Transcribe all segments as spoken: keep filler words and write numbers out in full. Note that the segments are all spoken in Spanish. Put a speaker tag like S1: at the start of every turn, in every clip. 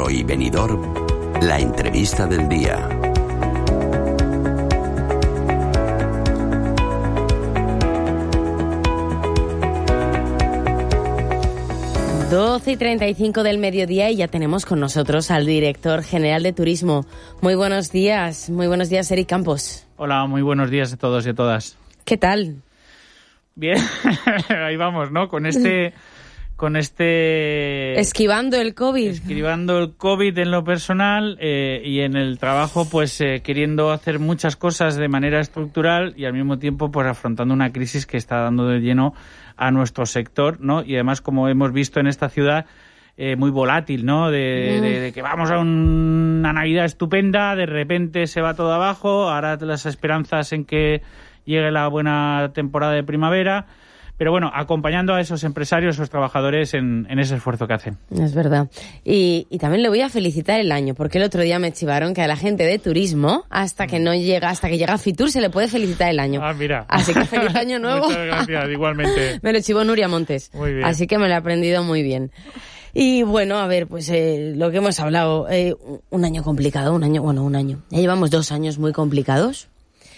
S1: y Benidorm, la entrevista del día.
S2: doce y treinta y cinco del mediodía y ya tenemos con nosotros al director general de Turismo. Muy buenos días, muy buenos días, Eric Campos.
S3: Hola, muy buenos días a todos y a todas.
S2: ¿Qué tal?
S3: Bien, ahí vamos, ¿no? Con este... con este...
S2: Esquivando el COVID.
S3: Esquivando el COVID en lo personal eh, y en el trabajo, pues eh, queriendo hacer muchas cosas de manera estructural y al mismo tiempo pues afrontando una crisis que está dando de lleno a nuestro sector, ¿no? Y además, como hemos visto en esta ciudad, eh, muy volátil, ¿no? De, mm. de, de que vamos a un, una Navidad estupenda, de repente se va todo abajo, ahora las esperanzas en que llegue la buena temporada de primavera. Pero bueno, acompañando a esos empresarios, esos trabajadores en, en ese esfuerzo que hacen.
S2: Es verdad. Y, y también le voy a felicitar el año, porque el otro día me chivaron que a la gente de turismo, hasta que no llega, hasta que llega Fitur, se le puede felicitar el año.
S3: Ah, mira.
S2: Así que feliz año nuevo.
S3: Muchas gracias, igualmente.
S2: Me lo chivó Nuria Montes.
S3: Muy bien.
S2: Así que me lo he aprendido muy bien. Y bueno, a ver, pues eh, lo que hemos hablado, eh, un año complicado, un año, bueno, un año. Ya llevamos dos años muy complicados.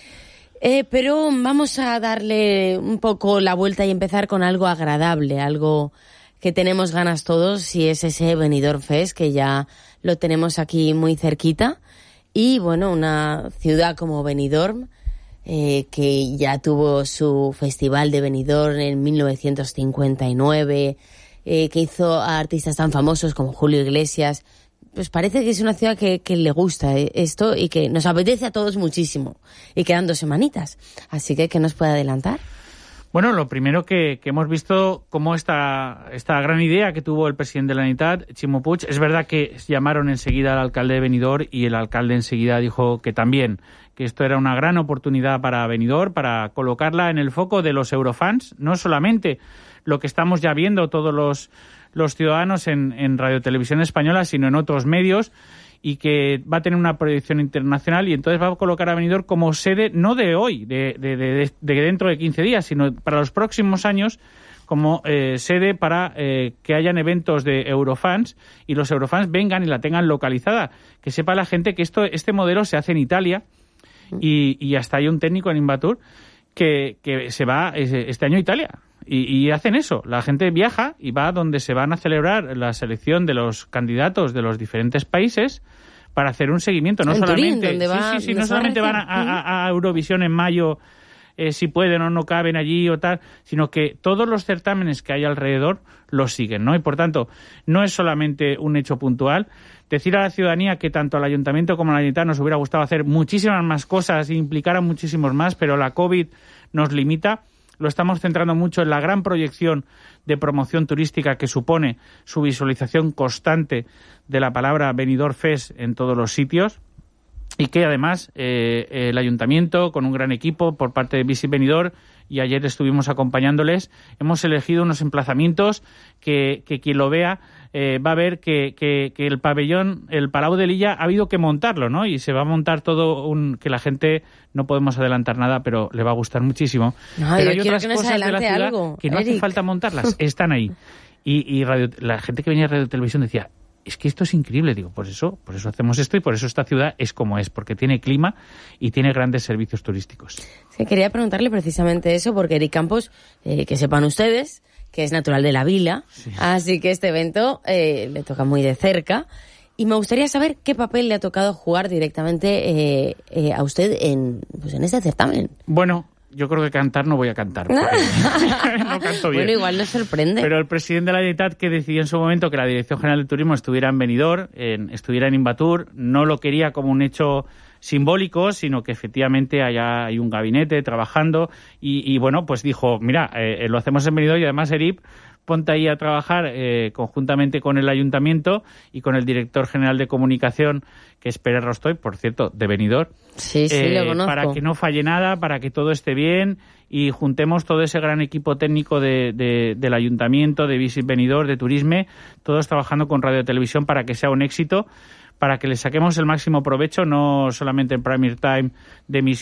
S2: Eh, pero vamos a darle un poco la vuelta y empezar con algo agradable, algo que tenemos ganas todos, y es ese Benidorm Fest, que ya lo tenemos aquí muy cerquita. Y bueno, una ciudad como Benidorm, eh, que ya tuvo su festival de Benidorm en mil novecientos cincuenta y nueve, eh, que hizo a artistas tan famosos como Julio Iglesias. Pues parece que es una ciudad que, que le gusta esto y que nos apetece a todos muchísimo. Y quedan dos semanitas. Así que, ¿qué nos puede adelantar?
S3: Bueno, lo primero que, que hemos visto como esta, esta gran idea que tuvo el presidente de la Generalitat, Ximo Puig. Es verdad que llamaron enseguida al alcalde de Benidorm y el alcalde enseguida dijo que también, que esto era una gran oportunidad para Benidorm, para colocarla en el foco de los eurofans. No solamente lo que estamos ya viendo todos los... los ciudadanos en, en Radio Televisión Española, sino en otros medios, y que va a tener una proyección internacional, y entonces va a colocar a Benidorm como sede, no de hoy, de, de, de, de dentro de quince días, sino para los próximos años, como eh, sede para eh, que hayan eventos de Eurofans, y los Eurofans vengan y la tengan localizada. Que sepa la gente que esto este modelo se hace en Italia, y, y hasta hay un técnico en Invatur que, que se va este año a Italia. Y, y hacen eso, la gente viaja y va donde se van a celebrar la selección de los candidatos de los diferentes países para hacer un seguimiento, no
S2: en
S3: solamente
S2: Turín, va,
S3: sí, sí, sí, no solamente van a, a, a Eurovisión en mayo, eh, si pueden o no caben allí o tal, sino que todos los certámenes que hay alrededor los siguen, ¿no? Y por tanto, no es solamente un hecho puntual. Decir a la ciudadanía que tanto al Ayuntamiento como a la Generalitat nos hubiera gustado hacer muchísimas más cosas e implicar a muchísimos más, pero la COVID nos limita. Lo estamos centrando mucho en la gran proyección de promoción turística que supone su visualización constante de la palabra Benidorm Fest en todos los sitios, y que además eh, el Ayuntamiento, con un gran equipo por parte de Visit Benidorm, y ayer estuvimos acompañándoles, hemos elegido unos emplazamientos que, que quien lo vea eh, va a ver que, que, que el pabellón, el Palau de Lilla, ha habido que montarlo, ¿no? Y se va a montar todo un... que la gente, no podemos adelantar nada, pero le va a gustar muchísimo.
S2: No,
S3: pero
S2: yo
S3: hay
S2: quiero
S3: otras
S2: que nos
S3: cosas de la ciudad
S2: algo,
S3: que no
S2: Eric.
S3: hace falta montarlas, están ahí. Y, y radio, la gente que venía de Radio Televisión decía, es que esto es increíble. Digo, pues eso, por eso hacemos esto y por eso esta ciudad es como es, porque tiene clima y tiene grandes servicios turísticos.
S2: Sí, quería preguntarle precisamente eso, porque Eric Campos, eh, que sepan ustedes, que es natural de la Vila, sí. Así que este evento eh, le toca muy de cerca. Y me gustaría saber qué papel le ha tocado jugar directamente eh, eh, a usted en, pues en este certamen.
S3: Bueno, yo creo que cantar no voy a cantar. No canto bien.
S2: Bueno, igual nos sorprende.
S3: Pero el presidente de la Generalitat, que decidió en su momento que la Dirección General de Turismo estuviera en Benidorm, en, estuviera en Invatur, no lo quería como un hecho simbólico, sino que efectivamente allá hay un gabinete trabajando y, y bueno, pues dijo, mira, eh, lo hacemos en Benidorm y además Erip, ponte ahí a trabajar eh, conjuntamente con el Ayuntamiento y con el Director General de Comunicación, que es Pere Rostoy, por cierto, de Benidorm.
S2: Sí, sí,
S3: eh,
S2: lo conozco.
S3: Para que no falle nada, para que todo esté bien y juntemos todo ese gran equipo técnico de, de, del Ayuntamiento, de Visit Benidorm, de Turisme, todos trabajando con Radio Televisión para que sea un éxito, para que le saquemos el máximo provecho, no solamente en Prime Time de emisión,